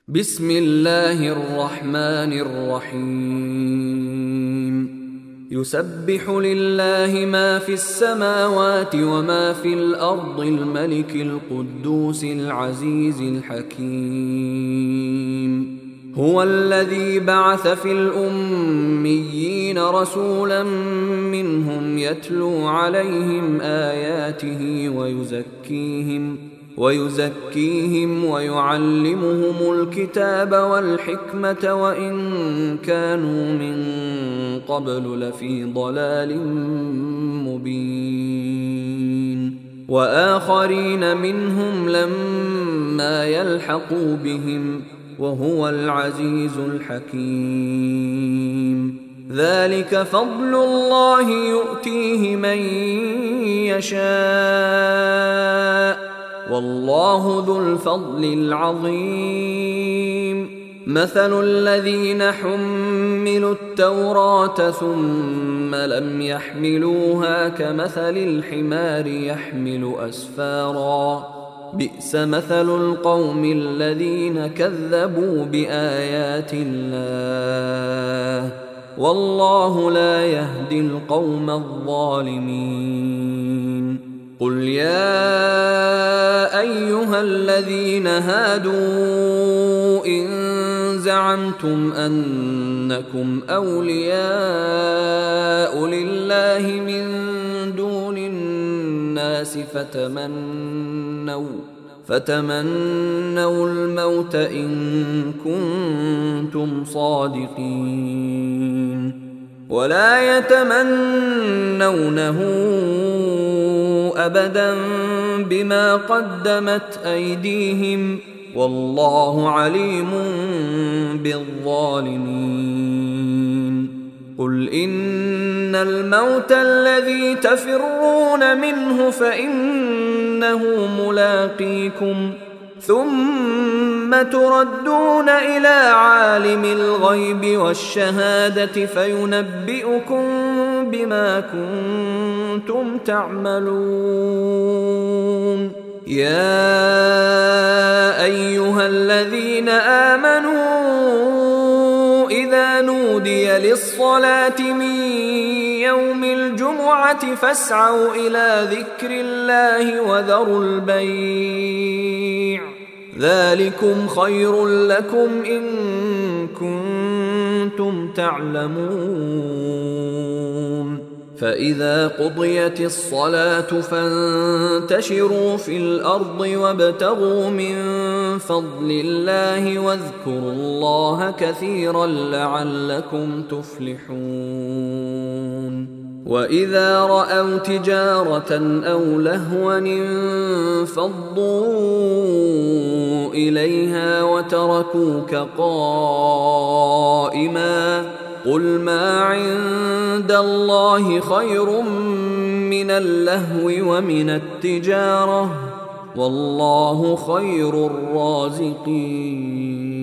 بسم الله الرحمن الرحيم يسبح لله ما في السماوات وما في الأرض الملك القدوس العزيز الحكيم هو الذي بعث في الأميين رسولا منهم يتلو عليهم آياته ويزكيهم ويعلمهم الكتاب والحكمة وإن كانوا من قبل لفي ضلال مبين وآخرين منهم لما يلحقوا بهم وهو العزيز الحكيم ذلك فضل الله يؤتيه من يشاء والله ذو الفضل العظيم مثل الذين حملوا التوراة ثم لم يحملوها كمثل الحمار يحمل أسفارا بئس مثل القوم الذين كذبوا بآيات الله والله لا يهدي القوم الظالمين قل يا أيها الذين هادوا إن زعمتم أنكم أولياء لله من دون الناس فتمنوا الموت إن كنتم صادقين ولا يتمنونه أبدا بما قدمت أيديهم والله عليم بالظالمين قل إن الموت الذي تفرون منه فإنه ملاقيكم ثم تردون إلى عالم الغيب والشهادة فينبئكم بما كنتم تعملون يا أيها الذين آمنوا إذا نودي للصلاة من يوم الجمعة فاسعوا إلى ذكر الله وذروا البيع ذلكم خير لكم إن كنتم تعلمون فإذا قضيت الصلاة فانتشروا في الأرض وابتغوا من فضل الله واذكروا الله كثيرا لعلكم تفلحون وإذا رأوا تجارة أو لهوا انفضوا إليها وتركوك قائما قل ما عند الله خير من اللهو ومن التجارة والله خير الرازقين